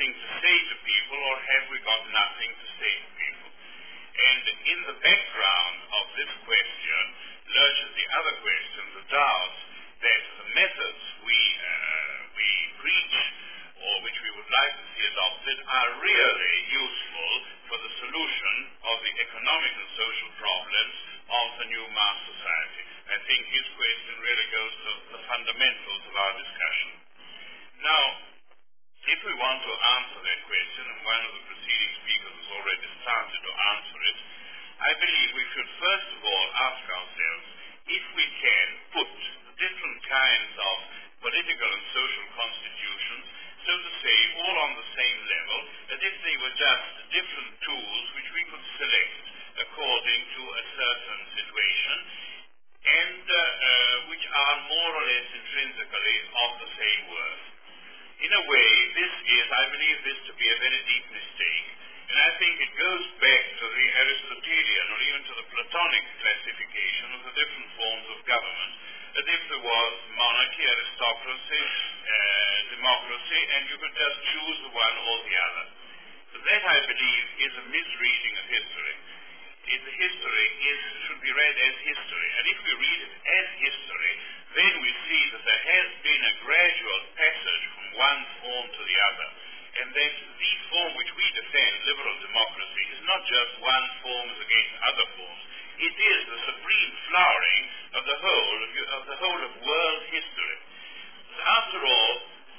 something to say to people, or have we got nothing to say to people? And in the background of this question lurches the other question, the doubt that the methods we preach, or which we would like to see adopted, are really useful for the solution of the economic and social problems of the new mass society. I think his question really goes to the fundamentals of our discussion. Now, if we want to answer that question, and one of the preceding speakers has already started to answer it, I believe we should first of all ask ourselves if we can put the different kinds of political and social constitutions, so to say, all on the same level, as if they were just different tools which we could select according to a certain situation, and which are more or less intrinsically of the same worth. In a way, I believe this to be a very deep mistake, and I think it goes back to the Aristotelian or even to the Platonic classification of the different forms of government, as if there was monarchy, aristocracy, democracy, and you could just choose the one or the other. But that, I believe, is a misreading of history. History should be read as history, and if we read it as history, then we see that there has been a gradual passage from one form to the other, and that the form which we defend, liberal democracy, is not just one form against other forms. It is the supreme flowering of the whole of world history. After all,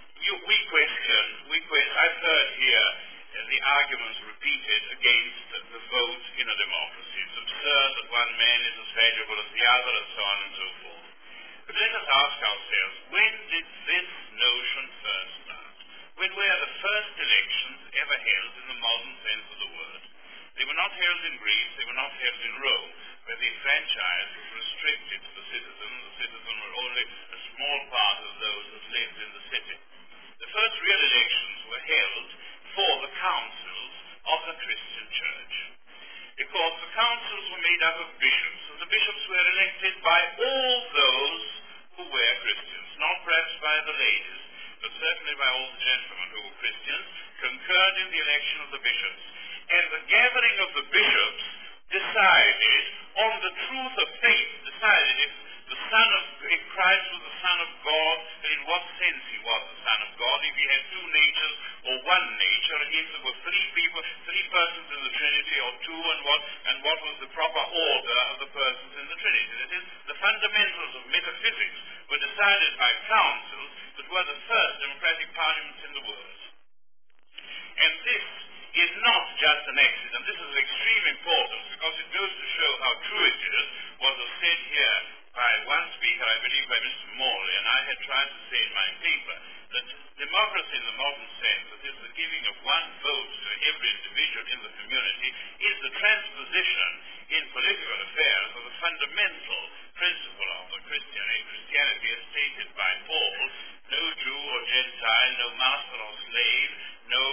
I've heard here the arguments repeated against the vote in a democracy. It's absurd that one man is as valuable as the other, and so on and so forth. But let us ask ourselves, when did this notion first start? When were the first elections ever held in the modern sense of the word? They were not held in Greece, they were not held in Rome, where the franchise was restricted to the citizen. The citizen were only a small part of those that lived in the city. The first real elections were held for the councils of the Christian church, because the councils were made up of bishops, and the bishops were elected by all those who were Christians, not perhaps by the ladies, but certainly by all the gentlemen who were Christians, concurred in the election of the bishops. And the gathering of the bishops decided on the truth of faith, decided if Christ was the Son of God, and in what sense he was the Son of God, if he had two natures or one nature, if there were three persons in the Trinity, or two, and what was the proper order of the persons in the Trinity. That is, the fundamentals of metaphysics were decided by councils that were the first democratic parliaments in the world. And this is not just an accident. This is of extreme importance, because it goes to show how true it is what was said here by one speaker, I believe by Mr. Morley, and I had tried to say in my paper, that democracy in the modern sense, that is the giving of one vote to every individual in the community, is the transposition in political affairs of the fundamental principle of the Christianity as stated by Paul: no Jew or Gentile, no master or slave, no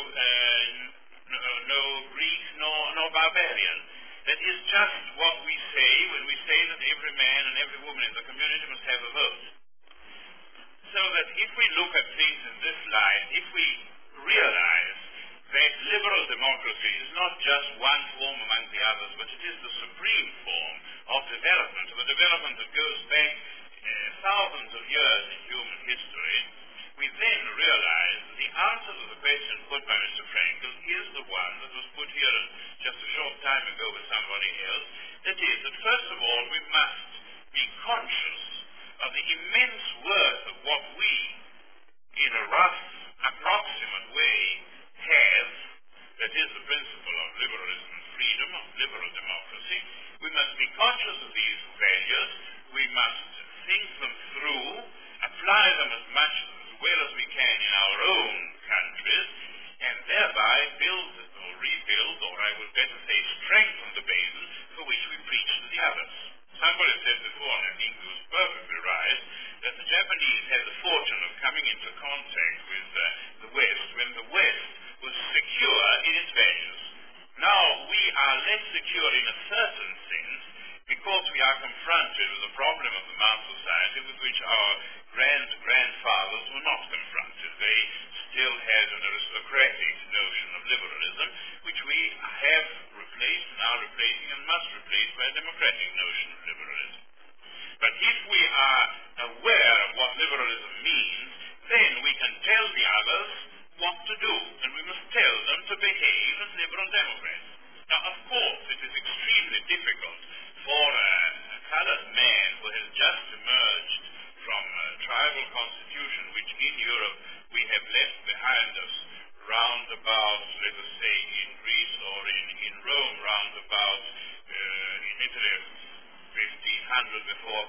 Greek nor barbarian. That is just what we say when we say that every man and every woman in the community must have a vote. So that if we look at things in this light, if we realize that liberal democracy is not just one form among the others, but it is the supreme form of development, of a development that goes back thousands of years in human history, we then realize that the answer to the question put by Mr. Frankl is the one that was put here just a short time ago with somebody else. That is, that first of all we must be conscious of the immense worth of what we, in a rough, approximate way, have, that is the principle of liberalism and freedom, of liberal democracy. We must be conscious of these values. We must think them through, apply them as well as we can in our own countries, and thereby build or rebuild, or I would better say strengthen the basis for which we preach to the others. Somebody said before, and I think he was perfectly right, that the Japanese had the fortune of coming into contact with the West when the West was secure in its values. Now we are less secure in a certain sense because we are confronted with the problem of the mass society with which our grandfathers were not confronted. They still had an aristocratic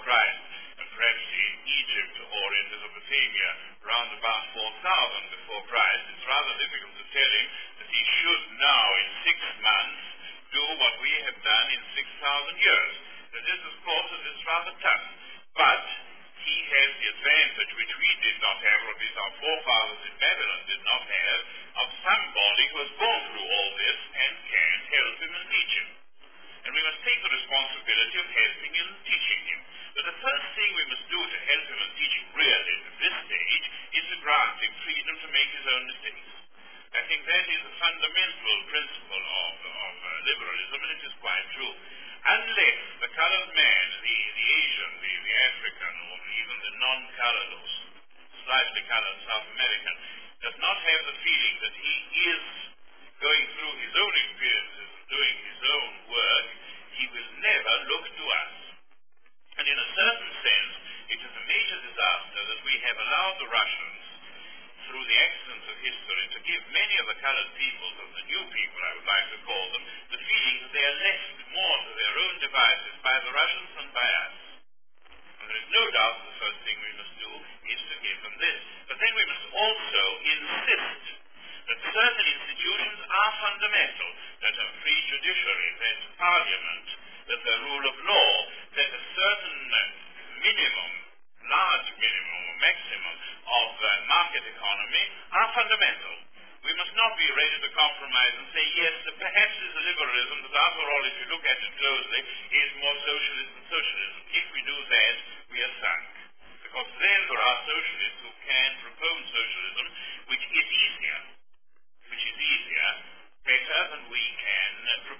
Christ, and perhaps in Egypt or in Mesopotamia around about 4000 before Christ, it's rather difficult to tell him that he should now in 6 months do what we have done in 6,000 years. That is, of course, it is rather tough. But he has the advantage which we did not have, or at least our forefathers in Babylon did not have, of somebody who has gone through all this and can help him and teach him. And we must take the responsibility of helping him and teaching him. But the first thing we must do to help him and teach him really at this stage is to grant him freedom to make his own mistakes. I think that is a fundamental principle of liberalism, and it is quite true. Unless the colored man, the Asian, the African, or even the non-colored or slightly colored South American, does not have the feeling that he is going through his own experiences and doing his own work, he will never look to us. And in a certain sense, it is a major disaster that we have allowed the Russians, through the accidents of history, to give many of the colored people, the new people I would like to call them, the feeling that they are left more to their own devices by the Russians than by us. And there is no doubt that the first thing we must do is to give them this. But then we must also insist that certain institutions are fundamental, that a free judiciary, that parliament, that the rule of law, that a certain minimum, large minimum or maximum of market economy are fundamental. We must not be ready to compromise and say, yes, perhaps there's a liberalism that after all, if you look at it closely, is more socialist than socialism. If we do that, we are sunk. Because then there are socialists who can propose socialism, which is easier, better than we can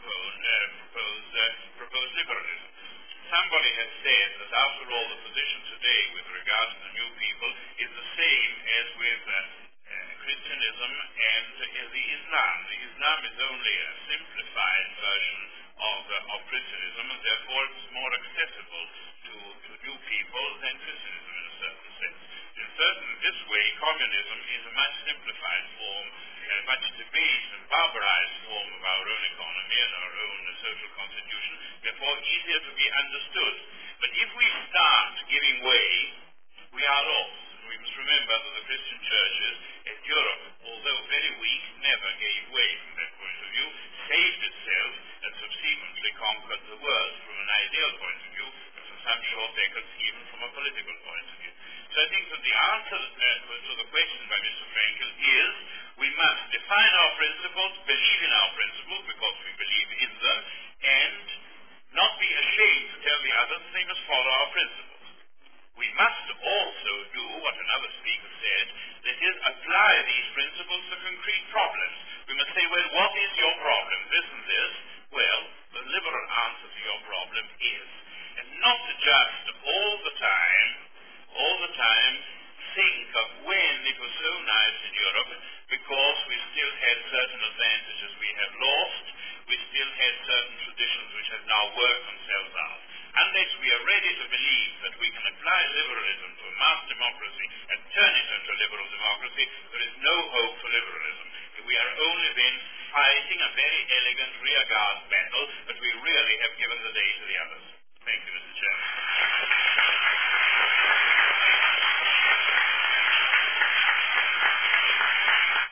propose liberalism. Somebody has said that after all, the position today with regard to the new people is the same as with Christianism and the Islam. The Islam is only a simplified version of Christianism, and therefore it's more accessible to new people than Christianism in a certain sense. In this way, communism is a much simplified form, a much debased and barbarized form of our own economy and our own social constitution, therefore easier to be understood. But if we start giving way, we are lost. We must remember that the Christian churches in Europe, although very weak, never gave way from that point of view, saved itself, and subsequently conquered the world from an ideal point of view, and for some short decades even from a political point of view. So I think that the answer to the question by Mr. Frankel is we must define our principles, believe in our principles because we believe in them, and not be ashamed to tell the others they must follow our principles. We must also do what another speaker said, that is, apply these principles to concrete problems. We must say, well, what is your problem? This and this. Well, the liberal answer to your problem is, and not just all the time think of when it was so nice in Europe, because we still had certain advantages we have lost, we still had certain traditions which have now worked themselves out. Unless we are ready to believe that we can apply liberalism to a mass democracy and turn it into a liberal democracy, there is no hope for liberalism. We are only then fighting a very elegant rearguard battle, but we really have given the day to the others.